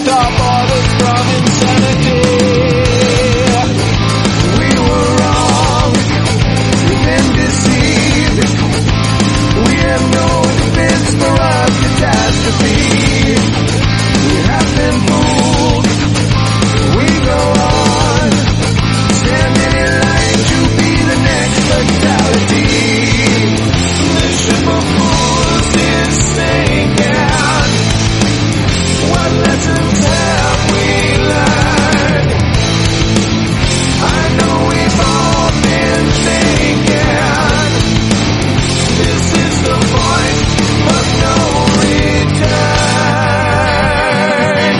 protect our borders from insanity. We were wrong, we've been deceived. We have no defense for our catastrophe. We have been fooled. We go on, standing in line to be the next fatality. The ship of fools is sinking. What lessons have we learned? I know we've all been thinking. This is the point of no return.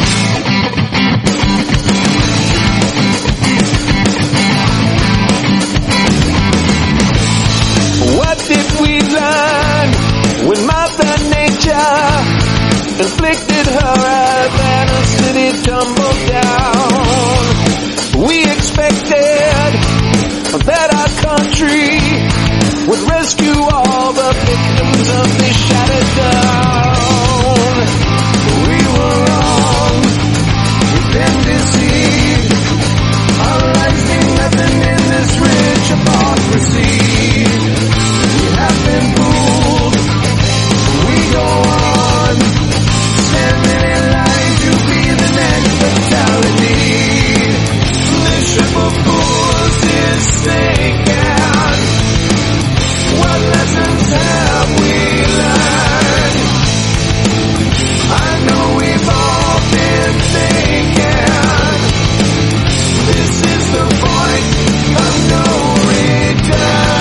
What did we learn when Mother Nature inflicted her wrath and a city tumbled down? We expected that our country would rescue all the victims of this shattered town. We were wrong, we've been deceived. Our lives mean nothing in this rich hypocrisy. We have been fooled. We go on, standing in line to be the next fatality. The ship of fools is sinking. What lessons have we learned? I know we've all been thinking. This is the point of no return.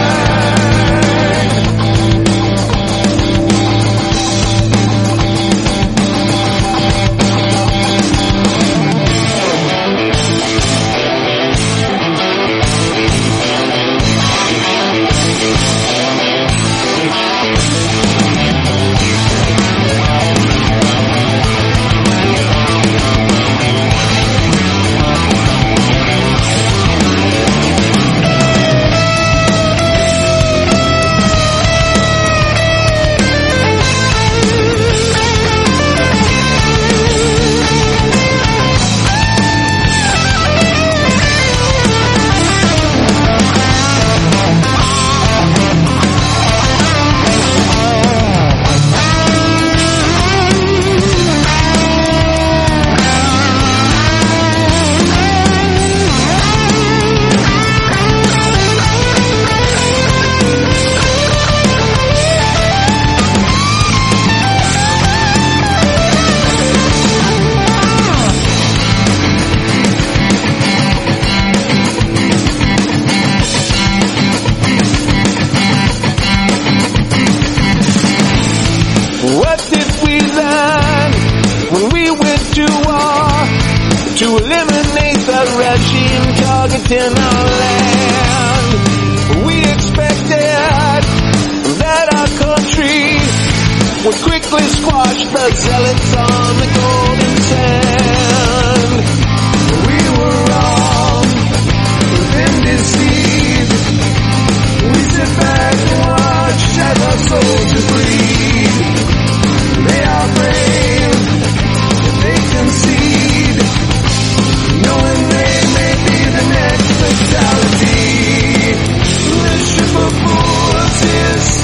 What did we learn when we went to war to eliminate the regime targeting our land? We expected that our country would quickly squash the zealots on the golden sand. We were wrong, we've been deceived. We sit back and watch as our soldiers bleed. They are brave, if they concede, knowing they may be the next fatality. The ship of fools is